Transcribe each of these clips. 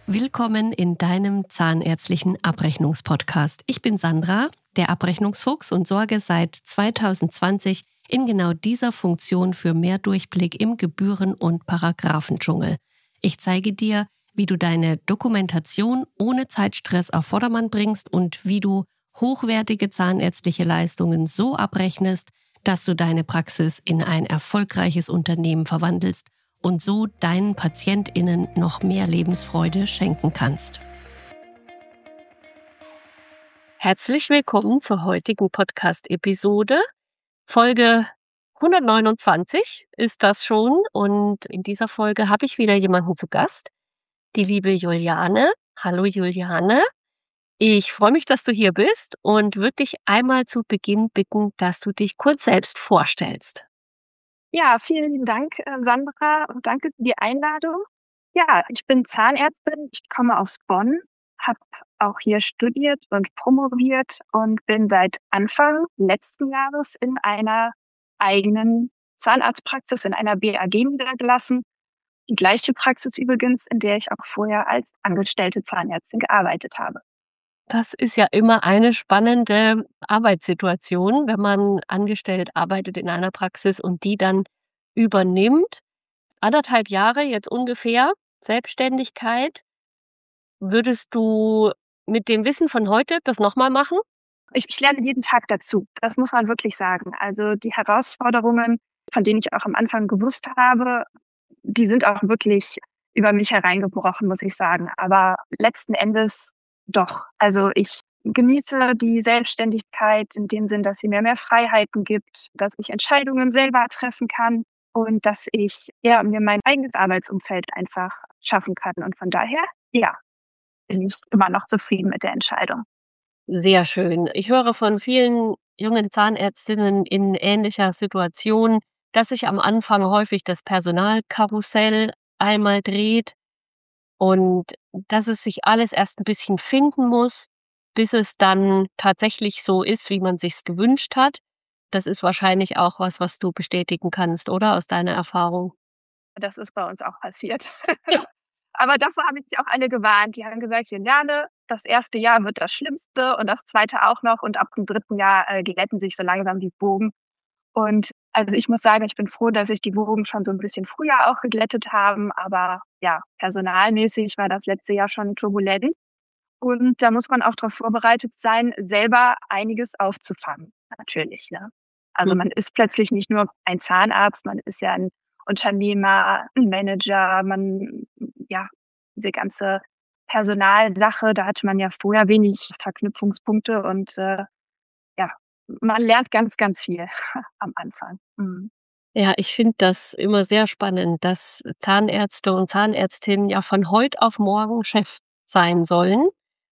Willkommen in deinem zahnärztlichen Abrechnungspodcast. Ich bin Sandra, der Abrechnungsfuchs, und sorge seit 2020 in genau dieser Funktion für mehr Durchblick im Gebühren- und Paragraphendschungel. Ich zeige dir, wie du deine Dokumentation ohne Zeitstress auf Vordermann bringst und wie du hochwertige zahnärztliche Leistungen so abrechnest, dass du deine Praxis in ein erfolgreiches Unternehmen verwandelst und so deinen PatientInnen noch mehr Lebensfreude schenken kannst. Herzlich willkommen zur heutigen Podcast-Episode. Folge 129 ist das schon, und in dieser Folge habe ich wieder jemanden zu Gast, die liebe Juliane. Hallo Juliane, ich freue mich, dass du hier bist und würde dich einmal zu Beginn bitten, dass du dich kurz selbst vorstellst. Ja, vielen lieben Dank, Sandra, und danke für die Einladung. Ja, ich bin Zahnärztin, ich komme aus Bonn, habe auch hier studiert und promoviert und bin seit Anfang letzten Jahres in einer eigenen Zahnarztpraxis, in einer BAG niedergelassen. Die gleiche Praxis übrigens, in der ich auch vorher als angestellte Zahnärztin gearbeitet habe. Das ist ja immer eine spannende Arbeitssituation, wenn man angestellt arbeitet in einer Praxis und die dann übernimmt. 1,5 Jahre jetzt ungefähr Selbstständigkeit. Würdest du mit dem Wissen von heute das nochmal machen? Ich lerne jeden Tag dazu. Das muss man wirklich sagen. Also die Herausforderungen, von denen ich auch am Anfang gewusst habe, die sind auch wirklich über mich hereingebrochen, muss ich sagen. Aber letzten Endes doch. Also ich genieße die Selbstständigkeit in dem Sinn, dass sie mir mehr Freiheiten gibt, dass ich Entscheidungen selber treffen kann und dass ich mir mein eigenes Arbeitsumfeld einfach schaffen kann. Und von daher, ja, bin ich immer noch zufrieden mit der Entscheidung. Sehr schön. Ich höre von vielen jungen Zahnärztinnen in ähnlicher Situation, dass sich am Anfang häufig das Personalkarussell einmal dreht und dass es sich alles erst ein bisschen finden muss, bis es dann tatsächlich so ist, wie man sich's gewünscht hat. Das ist wahrscheinlich auch was du bestätigen kannst, oder, aus deiner Erfahrung? Das ist bei uns auch passiert. Aber davor haben mich auch alle gewarnt. Die haben gesagt: „Juliane, das erste Jahr wird das Schlimmste und das zweite auch noch und ab dem dritten Jahr, glätten sich so langsam die Wogen." Und also, ich muss sagen, ich bin froh, dass sich die Wogen schon so 'n bisschen früher auch geglättet haben, aber ja, personalmäßig war das letzte Jahr schon turbulent und da muss man auch drauf vorbereitet sein, selber einiges aufzufangen, natürlich, ne? Also, Hm. man ist plötzlich nicht nur ein Zahnarzt, man ist ja 'n Unternehmer, 'n Manager, ja, diese ganze Personalsache, da hatte man ja vorher wenig Verknüpfungspunkte und, ja, man lernt ganz, ganz viel am Anfang. Mhm. Ja, ich finde das immer sehr spannend, dass Zahnärzte und Zahnärztinnen ja von heut auf morgen Chef sein sollen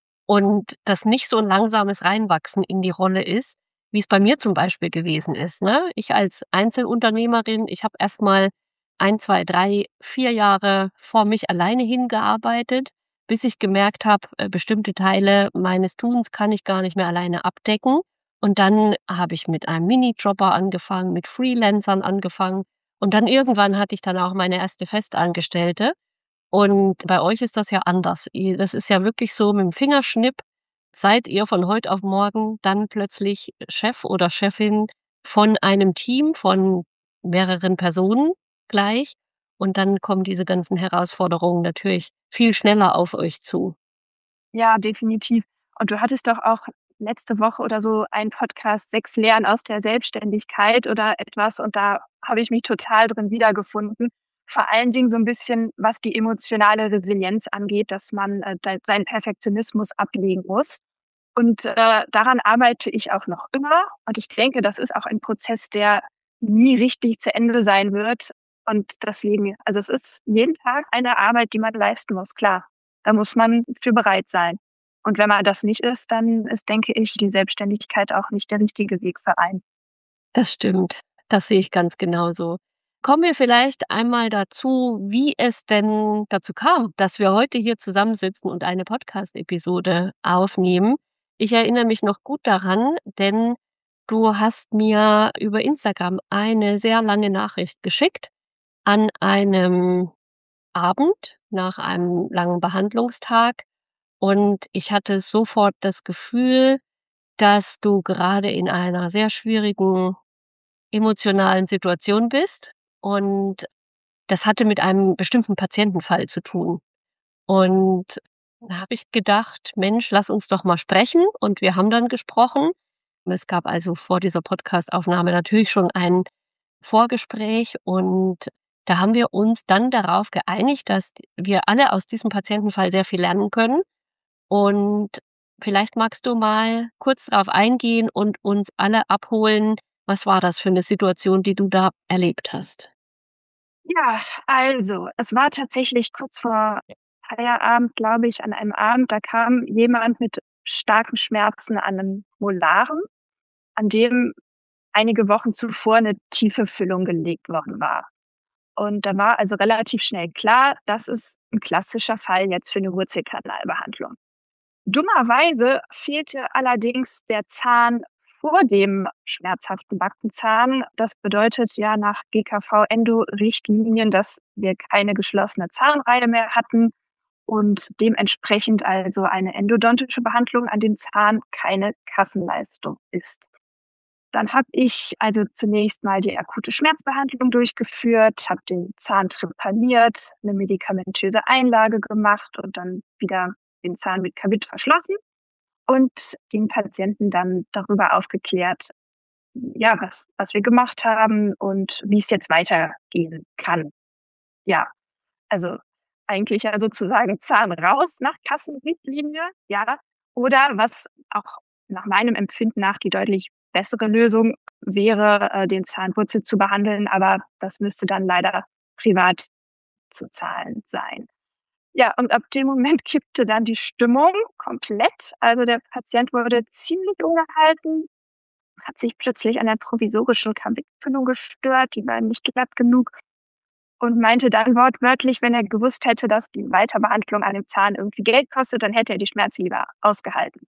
und das nicht so 'n langsames Reinwachsen in die Rolle ist, wie es bei mir zum Beispiel gewesen ist, ne? Ich als Einzelunternehmerin, ich habe erst mal 1, 2, 3, 4 Jahre vor mich alleine hingearbeitet, bis ich gemerkt habe, bestimmte Teile meines Tuns kann ich gar nicht mehr alleine abdecken. Und dann habe ich mit einem Minijobber angefangen, mit Freelancern angefangen und dann irgendwann hatte ich dann auch meine erste Festangestellte. Und bei euch ist das ja anders. Das ist ja wirklich so mit dem Fingerschnipp seid ihr von heute auf morgen dann plötzlich Chef oder Chefin von einem Team von mehreren Personen gleich und dann kommen diese ganzen Herausforderungen natürlich viel schneller auf euch zu. Ja, definitiv. Und du hattest doch auch letzte Woche oder so einen Podcast „6 Lehren aus der Selbstständigkeit" oder etwas und da habe ich mich total drin wiedergefunden. Vor allen Dingen so 'n bisschen, was die emotionale Resilienz angeht, dass man, seinen Perfektionismus ablegen muss. Und, daran arbeite ich auch noch immer und ich denke, das ist auch ein Prozess, der nie richtig zu Ende sein wird. Und deswegen also, es ist jeden Tag eine Arbeit, die man leisten muss, klar. Da muss man für bereit sein. Und wenn man das nicht ist, dann ist, denke ich, die Selbstständigkeit auch nicht der richtige Weg für einen. Das stimmt. Das sehe ich ganz genauso. Kommen wir vielleicht einmal dazu, wie es denn dazu kam, dass wir heute hier zusammensitzen und eine Podcast-Episode aufnehmen. Ich erinnere mich noch gut daran, denn du hast mir über Instagram eine sehr lange Nachricht geschickt an einem Abend, nach einem langen Behandlungstag und ich hatte sofort das Gefühl, dass du gerade in einer sehr schwierigen emotionalen Situation bist und das hatte mit einem bestimmten Patientenfall zu tun. Und da habe ich gedacht: „Mensch, lass uns doch mal sprechen." Und wir haben dann gesprochen. Es gab also vor dieser Podcastaufnahme natürlich schon ein Vorgespräch und da haben wir uns dann darauf geeinigt, dass wir alle aus diesem Patientenfall sehr viel lernen können. Und vielleicht magst du mal kurz darauf eingehen und uns alle abholen, was war das für 'ne Situation, die du da erlebt hast? Ja, also, es war tatsächlich kurz vor Feierabend, glaube ich, an einem Abend, da kam jemand mit starken Schmerzen an 'nem Molaren, an dem einige Wochen zuvor 'ne tiefe Füllung gelegt worden war. Und da war also relativ schnell klar, das ist 'n klassischer Fall jetzt für 'ne Wurzelkanalbehandlung. Dummerweise fehlte allerdings der Zahn vor dem schmerzhaften Backenzahn. Das bedeutet ja nach GKV-Endo-Richtlinien, dass wir keine geschlossene Zahnreihe mehr hatten und dementsprechend also eine endodontische Behandlung an dem Zahn keine Kassenleistung ist. Dann habe ich also zunächst mal die akute Schmerzbehandlung durchgeführt, habe den Zahn trepaniert, 'ne medikamentöse Einlage gemacht und dann wieder den Zahn mit Kabid verschlossen und den Patienten dann darüber aufgeklärt, ja, was wir gemacht haben und wie's jetzt weitergehen kann. Ja, also eigentlich ja sozusagen Zahn raus nach Kassenrichtlinie, ja, oder was auch nach meinem Empfinden nach die deutlich bessere Lösung wäre, den Zahnwurzel zu behandeln, aber das müsste dann leider privat zu zahlen sein. Ja, und ab dem Moment kippte dann die Stimmung komplett. Also, der Patient wurde ziemlich ungehalten, hat sich plötzlich an der provisorischen Kabidfüllung gestört, die war nicht glatt genug und meinte dann wortwörtlich, wenn er gewusst hätte, dass die Weiterbehandlung an dem Zahn irgendwie Geld kostet, dann hätte er die Schmerzen lieber ausgehalten.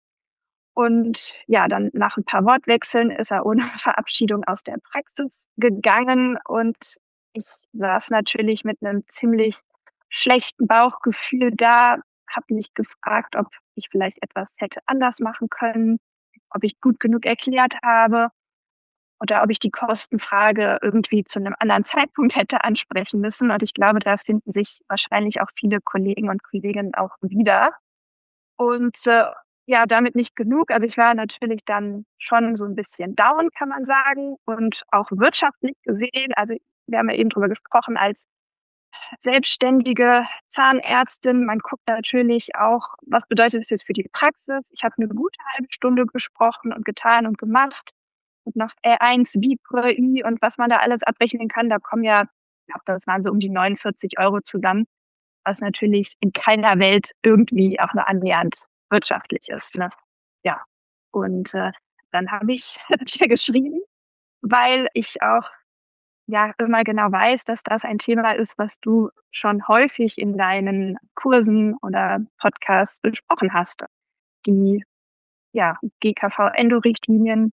Und ja, dann nach 'n paar Wortwechseln ist er ohne Verabschiedung aus der Praxis gegangen und ich saß natürlich mit 'nem ziemlich schlechten Bauchgefühl da, habe mich gefragt, ob ich vielleicht etwas hätte anders machen können, ob ich gut genug erklärt habe oder ob ich die Kostenfrage irgendwie zu 'nem anderen Zeitpunkt hätte ansprechen müssen. Und ich glaube, da finden sich wahrscheinlich auch viele Kollegen und Kolleginnen auch wieder. Und, ja, damit nicht genug. Also, ich war natürlich dann schon so 'n bisschen down, kann man sagen, und auch wirtschaftlich gesehen. Also, wir haben ja eben drüber gesprochen, als selbstständige Zahnärztin, man guckt natürlich auch, was bedeutet das jetzt für die Praxis? Ich habe 'ne gute halbe Stunde gesprochen und getan und gemacht und noch R1, Vipre, und was man da alles abrechnen kann, da kommen ja, ich glaube, das waren so um die 49 € zusammen, was natürlich in keiner Welt irgendwie auch nur annähernd wirtschaftlich ist, ne? Ja, und, dann habe ich dir geschrieben, weil ich auch, ja, immer genau weiß, dass das ein Thema ist, was du schon häufig in deinen Kursen oder Podcasts besprochen hast. Die, ja, GKV-Endo-Richtlinien,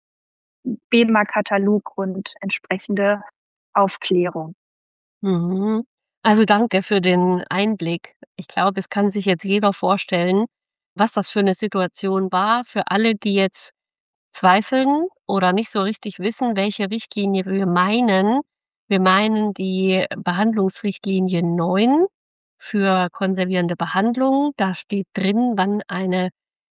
BEMA-Katalog und entsprechende Aufklärung. Mhm. Also, danke für den Einblick. Ich glaube, es kann sich jetzt jeder vorstellen, was das für 'ne Situation war. Für alle, die jetzt zweifeln oder nicht so richtig wissen, welche Richtlinie wir meinen. Wir meinen die Behandlungsrichtlinie 9 für konservierende Behandlung. Da steht drin, wann eine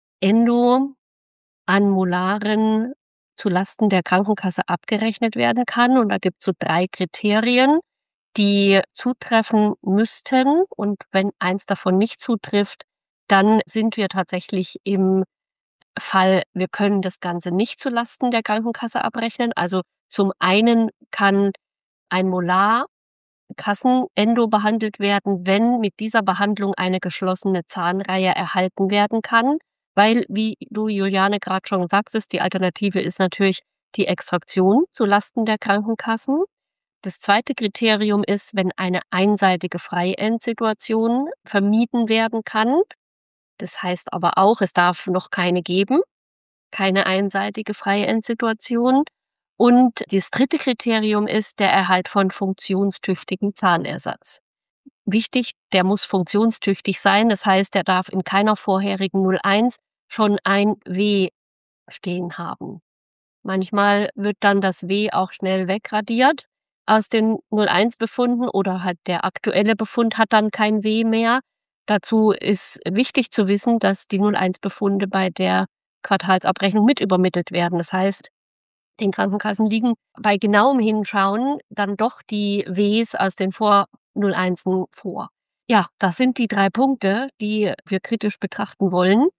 Endo an Molaren zu Lasten der Krankenkasse abgerechnet werden kann. Und da gibt's so 3 Kriterien, die zutreffen müssten. Und wenn eins davon nicht zutrifft, dann sind wir tatsächlich im Fall, wir können das Ganze nicht zu Lasten der Krankenkasse abrechnen. Also, zum einen kann ein Molar Kassenendo behandelt werden, wenn mit dieser Behandlung eine geschlossene Zahnreihe erhalten werden kann, weil, wie du, Juliane, grad schon sagtest, die Alternative ist natürlich die Extraktion zu Lasten der Krankenkassen. Das 2. Kriterium ist, wenn eine einseitige Freien-Situation vermieden werden kann. Das heißt aber auch, es darf noch keine geben, keine einseitige Freien-Situation. Und das 3. Kriterium ist der Erhalt von funktionstüchtigem Zahnersatz. wichtig, der muss funktionstüchtig sein. Das heißt, der darf in keiner vorherigen 01 schon ein W stehen haben. Manchmal wird dann das W auch schnell wegradiert aus den 01-Befunden oder halt der aktuelle Befund hat dann kein W mehr. Dazu ist wichtig zu wissen, dass die 01-Befunde bei der Quartalsabrechnung mit übermittelt werden. Das heißt, den Krankenkassen liegen bei genauem Hinschauen dann doch die Ws aus den Vor-01 vor. Ja, das sind die 3 Punkte, die wir kritisch betrachten wollen.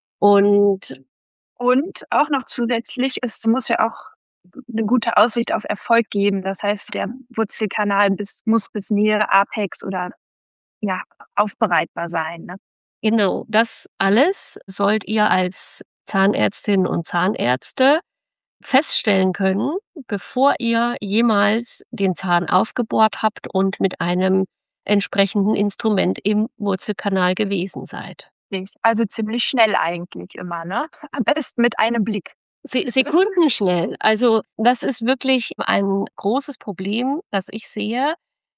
Und auch noch zusätzlich, es muss ja auch eine gute Aussicht auf Erfolg geben. Das heißt, der Wurzelkanal muss bis Nähe Apex oder ja, aufbereitbar sein, ne? genau, das alles sollt ihr als Zahnärztinnen und Zahnärzte feststellen können, bevor ihr jemals den Zahn aufgebohrt habt und mit einem entsprechenden Instrument im Wurzelkanal gewesen seid. Also ziemlich schnell eigentlich immer, ne? Am besten mit einem Blick. Sekundenschnell. Also, das ist wirklich ein großes Problem, das ich sehe,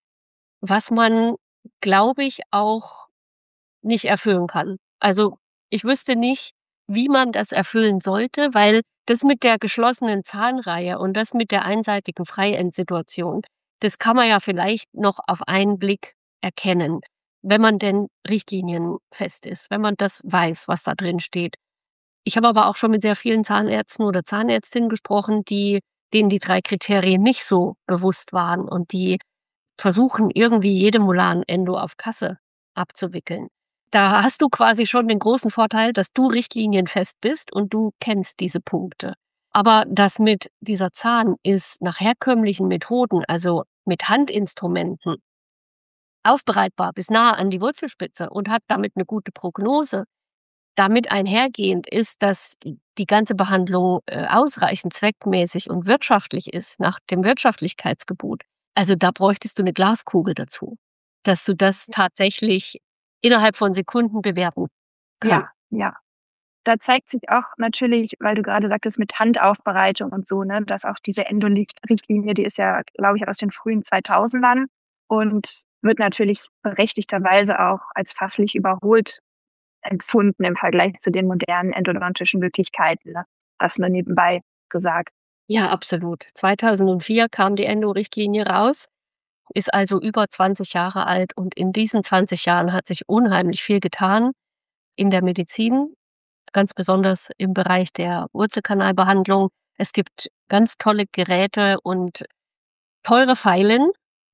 was man, glaube ich, auch nicht erfüllen kann. Also, ich wüsste nicht, wie man das erfüllen sollte, weil das mit der geschlossenen Zahnreihe und das mit der einseitigen Freiendsituation, das kann man ja vielleicht noch auf einen Blick erkennen, wenn man denn richtlinienfest ist, wenn man das weiß, was da drin steht. Ich habe aber auch schon mit sehr vielen Zahnärzten oder Zahnärztinnen gesprochen, denen die 3 Kriterien nicht so bewusst waren und die versuchen, irgendwie jede Molar-Endo auf Kasse abzuwickeln. Da hast du quasi schon den großen Vorteil, dass du richtlinienfest bist und du kennst diese Punkte. Aber das mit dieser Zahn ist nach herkömmlichen Methoden, also mit Handinstrumenten, aufbereitbar bis nahe an die Wurzelspitze und hat damit eine gute Prognose. Damit einhergehend ist, dass die ganze Behandlung, ausreichend zweckmäßig und wirtschaftlich ist nach dem Wirtschaftlichkeitsgebot. Also, da bräuchtest du 'ne Glaskugel dazu, dass du das tatsächlich innerhalb von Sekunden bewerten kannst. Ja, ja. Da zeigt sich auch natürlich, weil du gerade sagtest, mit Handaufbereitung und so, ne, dass auch diese Endo-Richtlinie, die ist ja, glaube ich, aus den frühen 2000ern und wird natürlich berechtigterweise auch als fachlich überholt empfunden im Vergleich zu den modernen endodontischen Möglichkeiten, ne? Das nur nebenbei gesagt. Ja, absolut. 2004 kam die Endo-Richtlinie raus, ist also über 20 Jahre alt und in diesen 20 Jahren hat sich unheimlich viel getan in der Medizin, ganz besonders im Bereich der Wurzelkanalbehandlung. Es gibt ganz tolle Geräte und teure Feilen,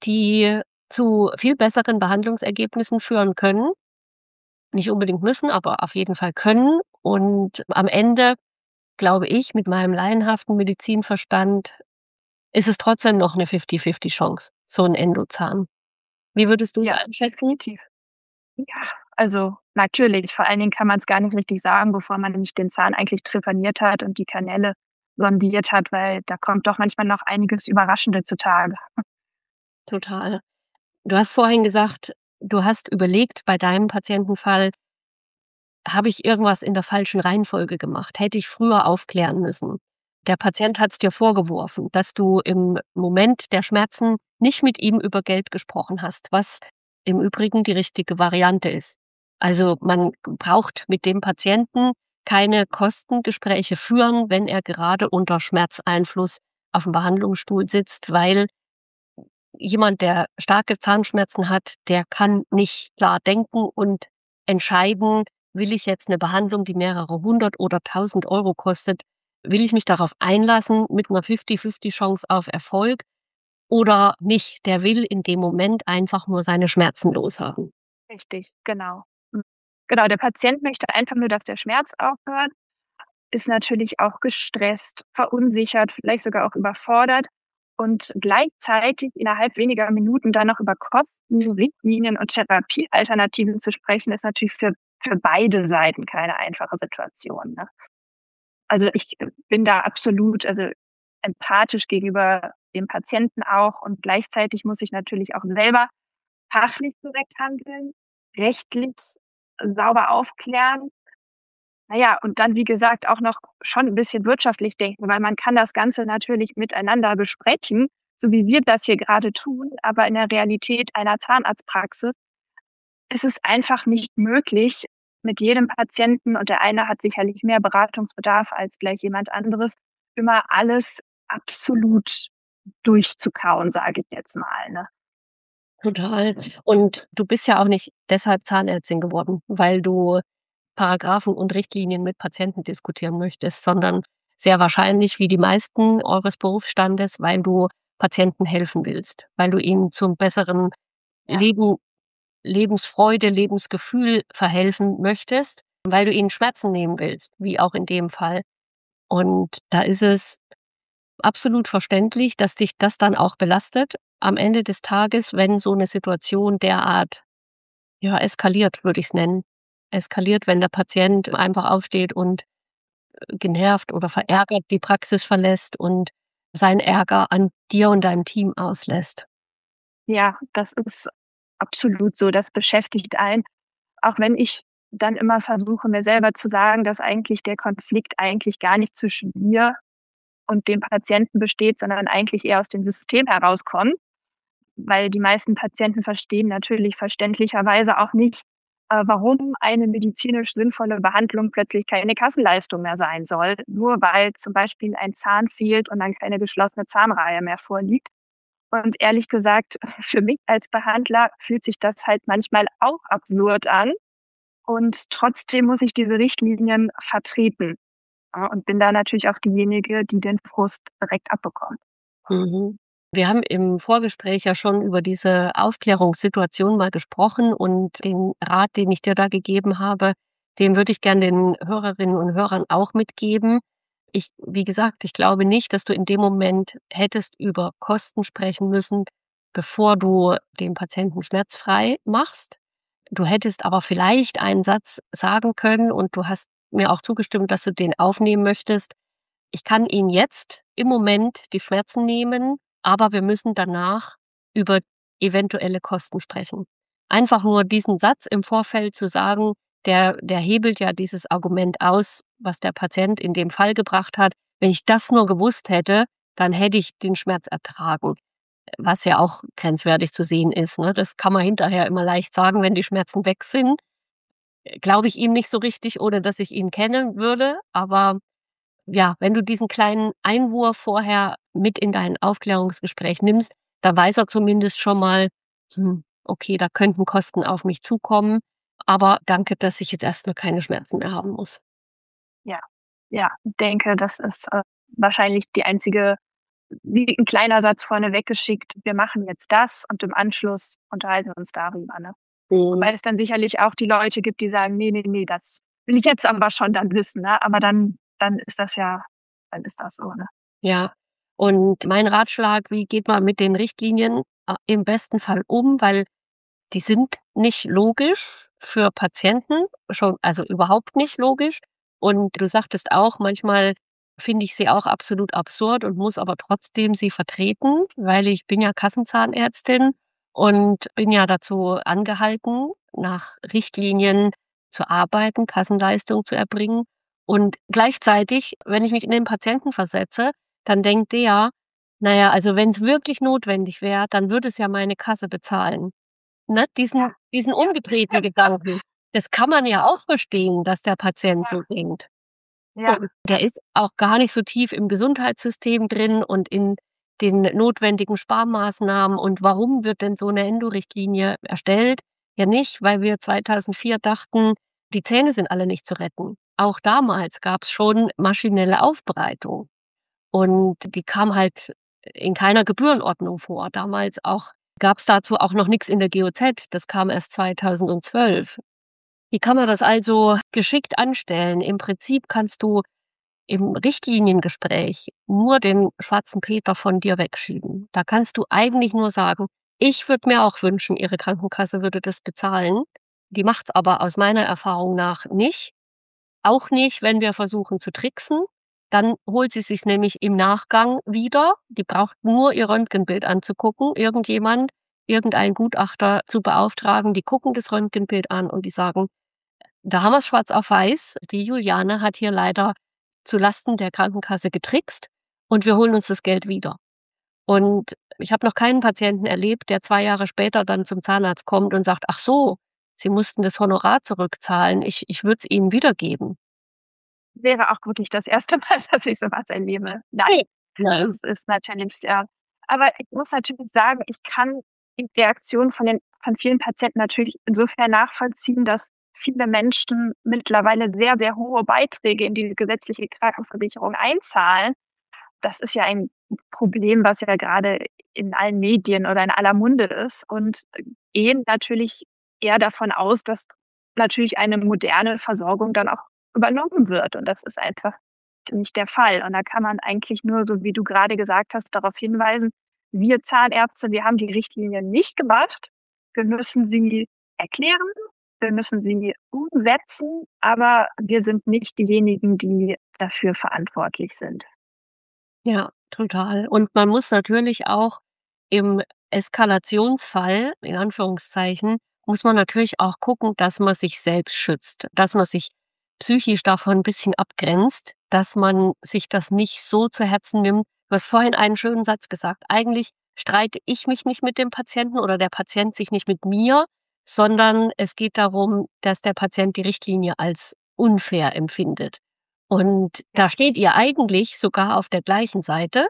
die zu viel besseren Behandlungsergebnissen führen können. Nicht unbedingt müssen, aber auf jeden Fall können. Und am Ende, glaube ich, mit meinem laienhaften Medizinverstand ist es trotzdem noch 'ne 50-50 Chance, so 'n Endozahn. Wie würdest du's Ja, einschätzen? definitiv. Ja, also natürlich. Vor allen Dingen kann man's gar nicht richtig sagen, bevor man nicht den Zahn eigentlich trepaniert hat und die Kanäle sondiert hat, weil da kommt doch manchmal noch einiges Überraschende zutage. Total. Du hast vorhin gesagt, du hast überlegt bei deinem Patientenfall: „Habe ich irgendwas in der falschen Reihenfolge gemacht? Hätte ich früher aufklären müssen?“ Der Patient hat's dir vorgeworfen, dass du im Moment der Schmerzen nicht mit ihm über Geld gesprochen hast, was im Übrigen die richtige Variante ist. Also, man braucht mit dem Patienten keine Kostengespräche führen, wenn er gerade unter Schmerzeinfluss auf'm Behandlungsstuhl sitzt, weil jemand, der starke Zahnschmerzen hat, der kann nicht klar denken und entscheiden: „Will ich jetzt 'ne Behandlung, die mehrere hundert oder 1.000 € kostet? Will ich mich darauf einlassen mit 'ner 50-50 Chance auf Erfolg oder nicht?“ Der will in dem Moment einfach nur seine Schmerzen loshaben. Richtig, genau. Genau, der Patient möchte einfach nur, dass der Schmerz aufhört, ist natürlich auch gestresst, verunsichert, vielleicht sogar auch überfordert und gleichzeitig innerhalb weniger Minuten dann noch über Kosten, Richtlinien und Therapiealternativen zu sprechen, ist natürlich für beide Seiten keine einfache Situation, ne? Also, ich bin da absolut, also, empathisch gegenüber dem Patienten auch und gleichzeitig muss ich natürlich auch selber fachlich korrekt handeln, rechtlich sauber aufklären. Na ja, und dann, wie gesagt, auch noch schon 'n bisschen wirtschaftlich denken, weil man kann das Ganze natürlich miteinander besprechen, so wie wir das hier grade tun, aber in der Realität einer Zahnarztpraxis es ist einfach nicht möglich, mit jedem Patienten, und der eine hat sicherlich mehr Beratungsbedarf als gleich jemand anderes, immer alles absolut durchzukauen, sage ich jetzt mal, ne? Total. Und du bist ja auch nicht deshalb Zahnärztin geworden, weil du Paragraphen und Richtlinien mit Patienten diskutieren möchtest, sondern sehr wahrscheinlich, wie die meisten eures Berufsstandes, weil du Patienten helfen willst, weil du ihnen zum besseren Ja. Leben, Lebensfreude, Lebensgefühl verhelfen möchtest, weil du ihnen Schmerzen nehmen willst, wie auch in dem Fall. Und da ist es absolut verständlich, dass dich das dann auch belastet am Ende des Tages, wenn so 'ne Situation derart, ja, eskaliert, würde ich's nennen. Eskaliert, wenn der Patient einfach aufsteht und genervt oder verärgert die Praxis verlässt und seinen Ärger an dir und deinem Team auslässt. Ja, das ist absolut so. Das beschäftigt einen, auch wenn ich dann immer versuche, mir selber zu sagen, dass eigentlich der Konflikt eigentlich gar nicht zwischen mir und dem Patienten besteht, sondern eigentlich eher aus dem System herauskommt, weil die meisten Patienten verstehen natürlich verständlicherweise auch nicht, warum eine medizinisch sinnvolle Behandlung plötzlich keine Kassenleistung mehr sein soll, nur weil zum Beispiel ein Zahn fehlt und dann keine geschlossene Zahnreihe mehr vorliegt. Und ehrlich gesagt, für mich als Behandler fühlt sich das halt manchmal auch absurd an, und trotzdem muss ich diese Richtlinien vertreten, ja, und bin da natürlich auch diejenige, die den Frust direkt abbekommt. Mhm. Wir haben im Vorgespräch ja schon über diese Aufklärungssituation mal gesprochen und den Rat, den ich dir da gegeben habe, den würde ich gern den Hörerinnen und Hörern auch mitgeben. Wie gesagt, ich glaube nicht, dass du in dem Moment hättest über Kosten sprechen müssen, bevor du den Patienten schmerzfrei machst. Du hättest aber vielleicht einen Satz sagen können und du hast mir auch zugestimmt, dass du den aufnehmen möchtest. Ich kann Ihnen jetzt im Moment die Schmerzen nehmen, aber wir müssen danach über eventuelle Kosten sprechen. Einfach nur diesen Satz im Vorfeld zu sagen, der hebelt ja dieses Argument aus, was der Patient in dem Fall gebracht hat. Wenn ich das nur gewusst hätte, dann hätte ich den Schmerz ertragen, was ja auch grenzwertig zu sehen ist, ne? Das kann man hinterher immer leicht sagen, wenn die Schmerzen weg sind. Glaube ich ihm nicht so richtig, ohne dass ich ihn kennen würde, aber ja, wenn du diesen kleinen Einwurf vorher mit in dein Aufklärungsgespräch nimmst, dann weiß er zumindest schon mal: Okay, da könnten Kosten auf mich zukommen, aber danke, dass ich jetzt erst mal keine Schmerzen mehr haben muss.“ Ja, ja, denke, das ist, wahrscheinlich die einzige, wie 'n kleiner Satz vorneweg geschickt: „Wir machen jetzt das und im Anschluss unterhalten wir uns darüber“, ne? Mhm. Wobei es dann sicherlich auch die Leute gibt, die sagen: „Ne, ne, ne, das will ich jetzt aber schon dann wissen“, ne? Aber dann ist das ja, dann ist das so, ne? Ja, und mein Ratschlag: Wie geht man mit den Richtlinien, im besten Fall um? Weil die sind nicht logisch für Patienten, schon also überhaupt nicht logisch. Und du sagtest auch, manchmal finde ich sie auch absolut absurd und muss aber trotzdem sie vertreten, weil ich bin ja Kassenzahnärztin und bin ja dazu angehalten, nach Richtlinien zu arbeiten, Kassenleistung zu erbringen. Und gleichzeitig, wenn ich mich in den Patienten versetze, dann denkt der: „Na ja, also wenn es wirklich notwendig wäre, dann würde es ja meine Kasse bezahlen.“ Ne, Ja, diesen ja, umgedrehten Gedanken, das kann man ja auch verstehen, dass der Patient ja, so denkt. ja, Und ja, der ist auch gar nicht so tief im Gesundheitssystem drin und in den notwendigen Sparmaßnahmen. Und warum wird denn so 'ne Endo-Richtlinie erstellt? Ja nicht, weil wir 2004 dachten, die Zähne sind alle nicht zu retten. Auch damals gab's schon maschinelle Aufbereitung und die kam halt in keiner Gebührenordnung vor. Damals auch gab's dazu auch noch nix in der GOZ, das kam erst 2012. Wie kann man das also geschickt anstellen? Im Prinzip kannst du im Richtliniengespräch nur den schwarzen Peter von dir wegschieben. Da kannst du eigentlich nur sagen: „Ich würde mir auch wünschen, Ihre Krankenkasse würde das bezahlen.“ Die macht's aber aus meiner Erfahrung nach nicht. Auch nicht, wenn wir versuchen zu tricksen. Dann holt sie sich's nämlich im Nachgang wieder. Die braucht nur ihr Röntgenbild anzugucken, irgendjemand, irgendein Gutachter zu beauftragen. Die gucken das Röntgenbild an und die sagen: „Da haben wir's schwarz auf weiß. Die Juliane hat hier leider zu Lasten der Krankenkasse getrickst und wir holen uns das Geld wieder.“ Und ich habe noch keinen Patienten erlebt, der 2 Jahre später dann zum Zahnarzt kommt und sagt: „Ach so, Sie mussten das Honorar zurückzahlen. Ich würde es Ihnen wiedergeben. Wäre auch wirklich das erste Mal, dass ich so was erlebe. Nein, Nein. das ist natürlich aber ich muss natürlich sagen, ich kann die Reaktion von vielen Patienten natürlich insofern nachvollziehen, dass viele Menschen mittlerweile sehr, sehr hohe Beiträge in die gesetzliche Krankenversicherung einzahlen. Das ist ja ein Problem, was ja grade in allen Medien oder in aller Munde ist und gehen natürlich eher davon aus, dass natürlich eine moderne Versorgung dann auch übernommen wird. Und das ist einfach nicht der Fall. Und da kann man eigentlich nur, so wie du grade gesagt hast, darauf hinweisen: Wir Zahnärzte, wir haben die Richtlinien nicht gemacht. Wir müssen sie erklären, wir müssen sie umsetzen, aber wir sind nicht diejenigen, die dafür verantwortlich sind. Ja, total. Und man muss natürlich auch im Eskalationsfall, in Anführungszeichen, muss man natürlich auch gucken, dass man sich selbst schützt, dass man sich psychisch davon ein bisschen abgrenzt, dass man sich das nicht so zu Herzen nimmt. Du hast vorhin einen schönen Satz gesagt: „Eigentlich streite ich mich nicht mit dem Patienten oder der Patient sich nicht mit mir, sondern es geht darum, dass der Patient die Richtlinie als unfair empfindet.“ Und Ja. da steht ihr eigentlich sogar auf der gleichen Seite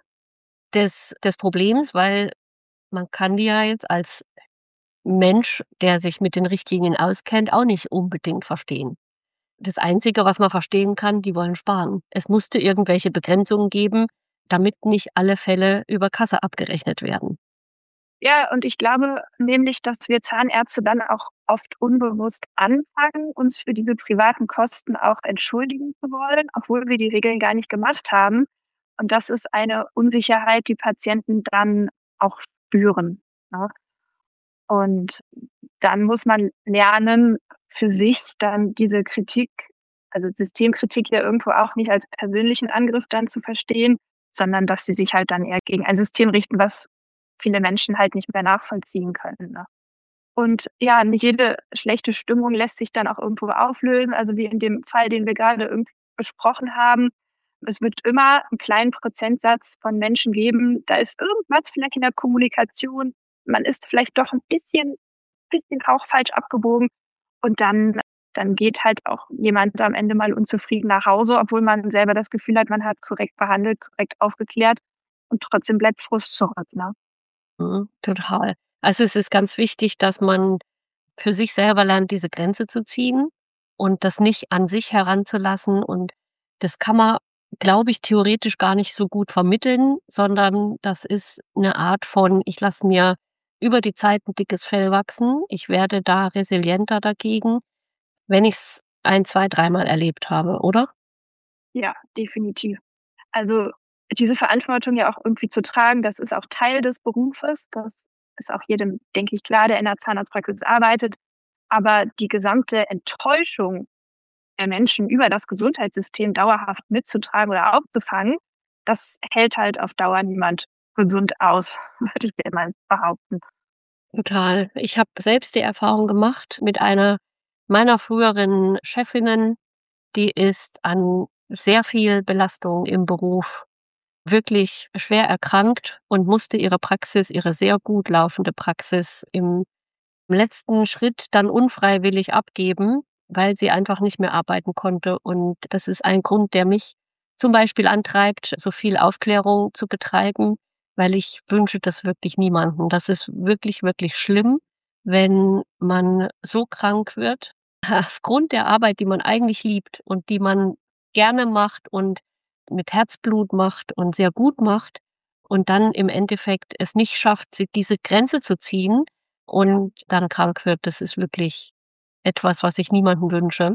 des Problems, weil man kann die ja jetzt als Mensch, der sich mit den Richtlinien auskennt, auch nicht unbedingt verstehen. Das Einzige, was man verstehen kann, die wollen sparen. Es musste irgendwelche Begrenzungen geben, damit nicht alle Fälle über Kasse abgerechnet werden. Ja, und ich glaube nämlich, dass wir Zahnärzte dann auch oft unbewusst anfangen, uns für diese privaten Kosten auch entschuldigen zu wollen, obwohl wir die Regeln gar nicht gemacht haben. Und das ist eine Unsicherheit, die Patienten dann auch spüren, ne? Und dann muss man lernen, für sich dann diese Kritik, also Systemkritik ja irgendwo auch nicht als persönlichen Angriff dann zu verstehen, sondern dass sie sich halt dann eher gegen ein System richten, was viele Menschen halt nicht mehr nachvollziehen können, ne? Und ja, nicht jede schlechte Stimmung lässt sich dann auch irgendwo auflösen. Also, wie in dem Fall, den wir gerade irgendwie besprochen haben. Es wird immer 'n kleinen Prozentsatz von Menschen geben, da ist irgendwas vielleicht in der Kommunikation. Man ist vielleicht doch 'n bisschen auch falsch abgebogen und dann geht halt auch jemand am Ende mal unzufrieden nach Hause, obwohl man selber das Gefühl hat, man hat korrekt behandelt, korrekt aufgeklärt und trotzdem bleibt Frust zurück, ne? Mhm, total. Also, es ist ganz wichtig, dass man für sich selber lernt, diese Grenze zu ziehen und das nicht an sich heranzulassen. Und das kann man, glaube ich, theoretisch gar nicht so gut vermitteln, sondern das ist eine Art von: Ich lasse mir über die Zeit ein dickes Fell wachsen. Ich werde da resilienter dagegen, wenn ich's ein, zwei, dreimal erlebt habe, oder? Ja, definitiv. Also, diese Verantwortung ja auch irgendwie zu tragen, das ist auch Teil des Berufes. Das ist auch jedem, denke ich, klar, der in der Zahnarztpraxis arbeitet. Aber die gesamte Enttäuschung der Menschen über das Gesundheitssystem dauerhaft mitzutragen oder aufzufangen, das hält halt auf Dauer niemand gesund aus, würde ich dir mal behaupten. Total. Ich habe selbst die Erfahrung gemacht mit einer meiner früheren Chefinnen, die ist an sehr viel Belastung im Beruf wirklich schwer erkrankt und musste ihre sehr gut laufende Praxis im letzten Schritt dann unfreiwillig abgeben, weil sie einfach nicht mehr arbeiten konnte. Und das ist ein Grund, der mich zum Beispiel antreibt, so viel Aufklärung zu betreiben, weil ich wünsche das wirklich niemandem. Das ist wirklich, wirklich schlimm, wenn man so krank wird, aufgrund der Arbeit, die man eigentlich liebt und die man gerne macht und mit Herzblut macht und sehr gut macht und dann im Endeffekt es nicht schafft, diese Grenze zu ziehen und dann krank wird. Das ist wirklich etwas, was ich niemandem wünsche.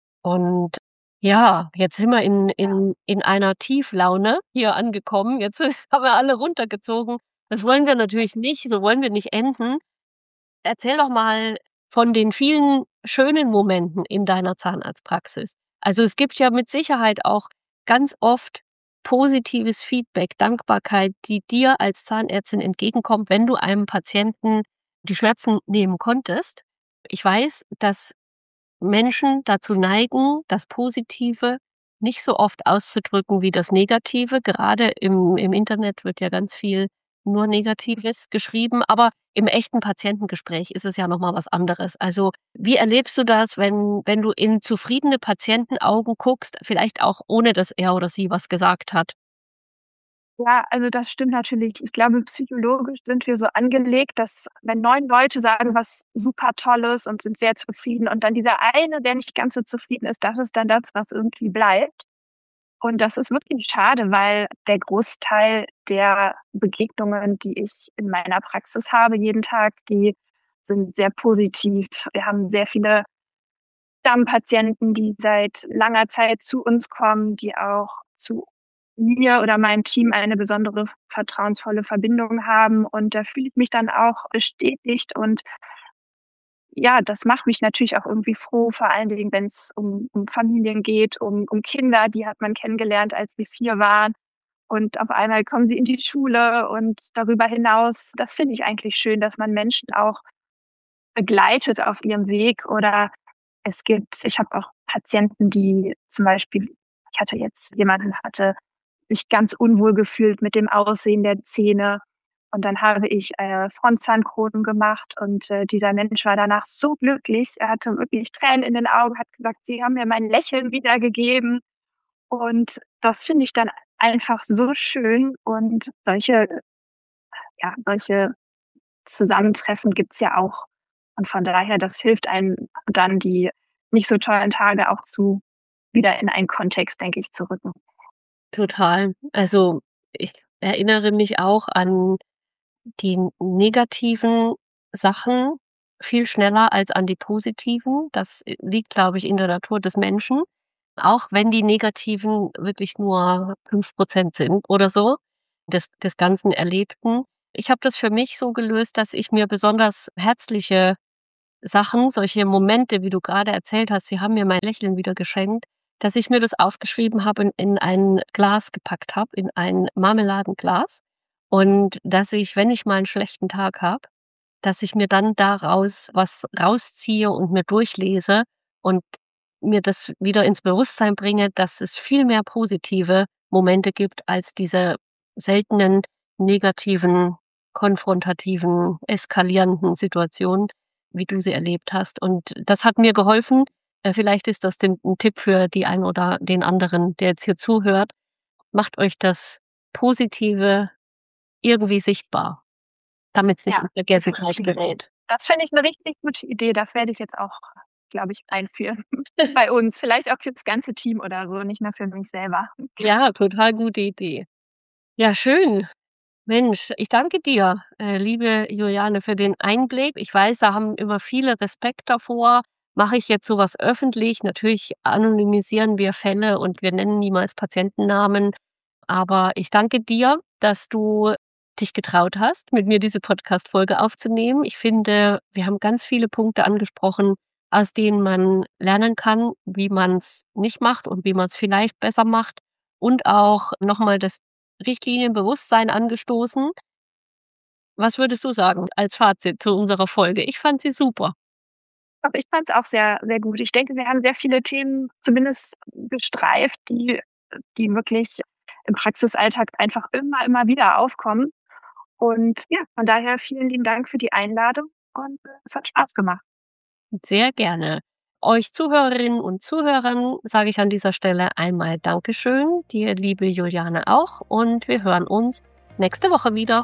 Und ja, jetzt sind wir in einer Tieflaune hier angekommen. Jetzt haben wir alle runtergezogen. Das wollen wir natürlich nicht, so wollen wir nicht enden. Erzähl doch mal von den vielen schönen Momenten in deiner Zahnarztpraxis. Also, es gibt ja mit Sicherheit auch ganz oft positives Feedback, Dankbarkeit, die dir als Zahnärztin entgegenkommt, wenn du einem Patienten die Schmerzen nehmen konntest. Ich weiß, dass Menschen dazu neigen, das Positive nicht so oft auszudrücken wie das Negative. Gerade im Internet wird ja ganz viel nur Negatives geschrieben, aber im echten Patientengespräch ist es ja noch mal was anderes. Also, wie erlebst du das, wenn du in zufriedene Patientenaugen guckst, vielleicht auch ohne, dass er oder sie was gesagt hat? Ja, also das stimmt natürlich. Ich glaube, psychologisch sind wir so angelegt, dass wenn 9 Leute sagen was super Tolles und sind sehr zufrieden und dann dieser eine, der nicht ganz so zufrieden ist, das ist dann das, was irgendwie bleibt. Und das ist wirklich schade, weil der Großteil der Begegnungen, die ich in meiner Praxis habe jeden Tag, die sind sehr positiv. Wir haben sehr viele Stammpatienten, die seit langer Zeit zu uns kommen, die auch zu mir oder meinem Team eine besondere vertrauensvolle Verbindung haben. Und da fühle ich mich dann auch bestätigt und ja, das macht mich natürlich auch irgendwie froh, vor allen Dingen, wenn's um Familien geht, um Kinder, die hat man kennengelernt, als sie 4 waren. Und auf einmal kommen sie in die Schule und darüber hinaus, das finde ich eigentlich schön, dass man Menschen auch begleitet auf ihrem Weg oder ich habe auch Patienten, die zum Beispiel ich hatte jetzt jemanden, hatte sich ganz unwohl gefühlt mit dem Aussehen der Zähne. Und dann habe ich, Frontzahnkronen gemacht und, dieser Mensch war danach so glücklich. Er hatte wirklich Tränen in den Augen, hat gesagt: „Sie haben mir mein Lächeln wiedergegeben.“ Und das finde ich dann einfach so schön und solche Zusammentreffen gibt's ja auch. Und von daher, das hilft einem dann, die nicht so tollen Tage auch wieder in einen Kontext, denke ich, zu rücken. Total. Also, ich erinnere mich auch an die negativen Sachen viel schneller als an die positiven. Das, liegt, glaube ich, in der Natur des Menschen, auch wenn die negativen wirklich nur 5% sind oder so des ganzen Erlebten. Ich habe das für mich so gelöst, dass ich mir besonders herzliche Sachen, solche Momente, wie du gerade erzählt hast, sie haben mir mein Lächeln wieder geschenkt, dass ich mir das aufgeschrieben habe und in ein Glas gepackt habe, in ein Marmeladenglas und dass ich, wenn ich mal 'n schlechten Tag habe, dass ich mir dann daraus was rausziehe und mir durchlese und mir das wieder ins Bewusstsein bringe, dass es viel mehr positive Momente gibt als diese seltenen negativen, konfrontativen, eskalierenden Situationen, wie du sie erlebt hast. Und das hat mir geholfen. Vielleicht ist das 'n Tipp für die einen oder den anderen, der jetzt hier zuhört. Macht euch das Positive irgendwie sichtbar, damit's nicht Ja, in Vergessenheit definitiv. gerät. Das finde ich 'ne richtig gute Idee. Das werde ich jetzt auch, glaube ich, einführen bei uns. Vielleicht auch fürs ganze Team oder so, nicht nur für mich selber. Ja, total gute Idee. Ja, schön. Mensch, ich danke dir, liebe Juliane, für den Einblick. Ich weiß, da haben immer viele Respekt davor. Mache ich jetzt so was öffentlich? Natürlich anonymisieren wir Fälle und wir nennen niemals Patientennamen. Aber ich danke dir, dass du dich getraut hast, mit mir diese Podcast-Folge aufzunehmen. Ich finde, wir haben ganz viele Punkte angesprochen, aus denen man lernen kann, wie man's nicht macht und wie man's vielleicht besser macht und auch noch mal das Richtlinienbewusstsein angestoßen. Was würdest du sagen als Fazit zu unserer Folge? Ich fand sie super. Doch, ich fand's auch sehr, sehr gut. Ich denke, wir haben sehr viele Themen zumindest gestreift, die wirklich im Praxisalltag einfach immer wieder aufkommen. Und ja, von daher vielen lieben Dank für die Einladung und, es hat Spaß gemacht. Sehr gerne. Euch Zuhörerinnen und Zuhörern sage ich an dieser Stelle einmal Dankeschön, dir, liebe Juliane, auch und wir hören uns nächste Woche wieder.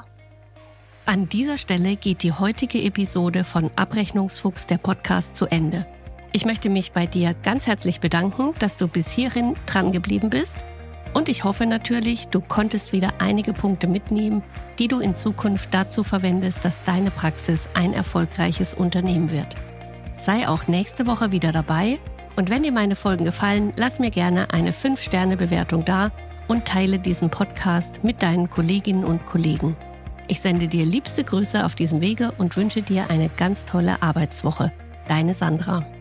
An dieser Stelle geht die heutige Episode von Abrechnungsfuchs, der Podcast, zu Ende. Ich möchte mich bei dir ganz herzlich bedanken, dass du bis hierhin dran geblieben bist. Und ich hoffe natürlich, du konntest wieder einige Punkte mitnehmen, die du in Zukunft dazu verwendest, dass deine Praxis ein erfolgreiches Unternehmen wird. Sei auch nächste Woche wieder dabei und wenn dir meine Folgen gefallen, lass mir gerne eine 5-Sterne-Bewertung da und teile diesen Podcast mit deinen Kolleginnen und Kollegen. Ich sende dir liebste Grüße auf diesem Wege und wünsche dir eine ganz tolle Arbeitswoche. Deine Sandra.